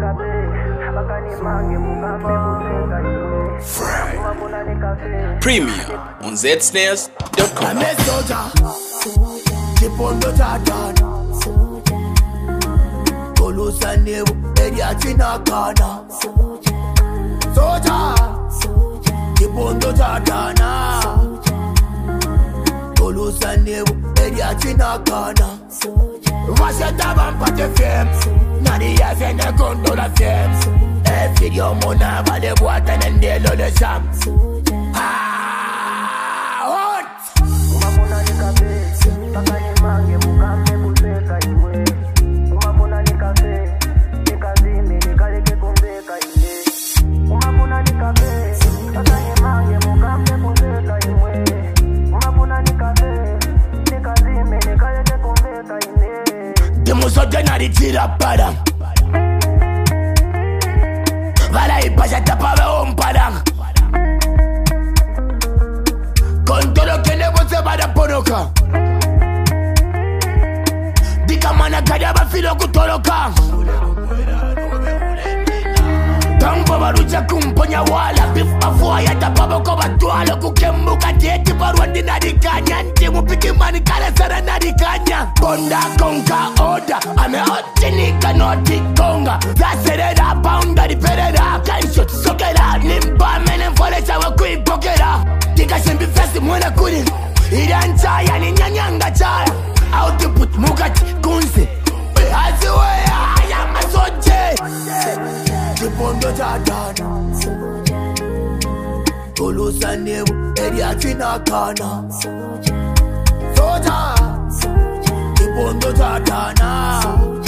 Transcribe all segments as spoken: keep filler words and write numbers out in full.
Premier on Z Snares dot com. I'm a soldier, keep on the tartan. Tolusa nebu, area china kana. Soldier, keep on the tartan. Tolusa nebu, area china kana. Vacheta vampate fem, nani ya vene kondo la fem. E video mona vale boata nende lo le sham. Ah, what? Umapona ni kafe, baka ni mange mukambe kuseka iwe. Umapona ni kafe, ni kazime ni kaleke kumbeka iwe. Umapona ni kafe, baka ni mange mukambe kuseka iwe. Umapona ni kafe, ni kazime ni kaleke kumbeka iwe. Demuso tena ritira para. Vale, y pasa tapa veo un parang. Con todo lo que le voy a dar a ponoca. Dica mana callaba filo con todo lo can. Tampo barucha kumponya wala. Bifa fuaya tapa boko batualo. Kukembuka tieti paruandi na dikanya. Ntimu piki mani kale sana na dikanya. Bonda konka oda. Ame otinika noti konga. Zaserera pounda di perera. Kanshot sokera. Nimba menen fole chawa kui pokera. Tika shembi festi mwena kuni. Iranchaya ni nyanyanga chaya. Output mukati kunse. Aziwea yama soje. Kipondo jadana. Tolusa nebu area china kana. Soja Kipondo jadana.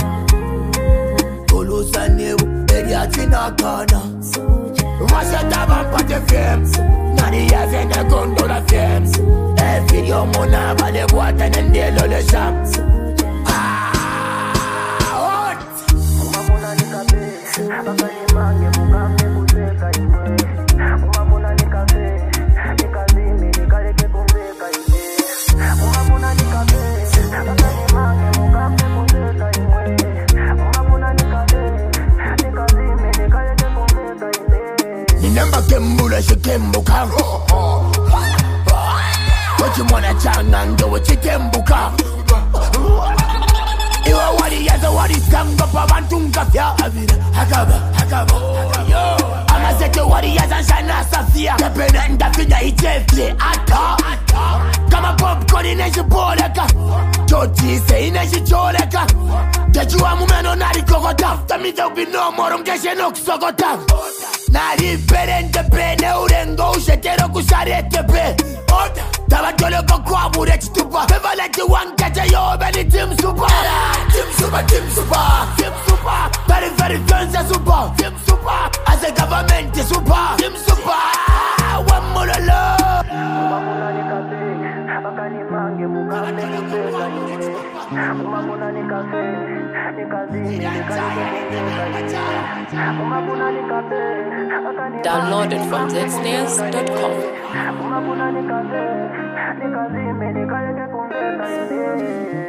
Tolusa nebu area china kana. Vacheta vampate fem, nani ya vene kondo la fem. E video mona vale boata nende lo le sham. Ah, what? Umapona ni kafe, baka ni mange mukambe kuseka iwe. Umapona ni kafe, ni kazime ni kaleke kumbeka iwe. Umapona ni kafe, baka ni mange mukambe kuseka iwe. Umapona ni kafe, ni kazime ni kaleke kumbeka iwe. Ninamba kembula shikembuka. What you wanna changa ndo wachikembuka. Iwa wali yaza wali sanga pa bantunga fya avira. Hakaba, hakaba, yo. Amazete wali yaza shana safia. Kepena ndafina ijefle ata. Kama popcorn ineshipoleka. Choti se ineshicholeka. Tejua mumeno nari kokota. Tamita ubino moro mkeshe no kusokota. Nari perente pene urengo ushetero kusarete pe. Tabatolo kwa mure chitupa. Fevala chiwankacha yo beni team super. Team super, team super, team super. Very, very fancy super. Team super. As a government super. Team super. One more love. Umapona ni kafe, baka ni mange mukambe kuseka iwe. Umapona ni kafe, ni kazime ni kaleke kumbeka iwe. Umapona ni kafe, baka ni Download it from Z Snares dot com. Umapona ni kafe, ni kazime ni kaleke kumbeka iwe.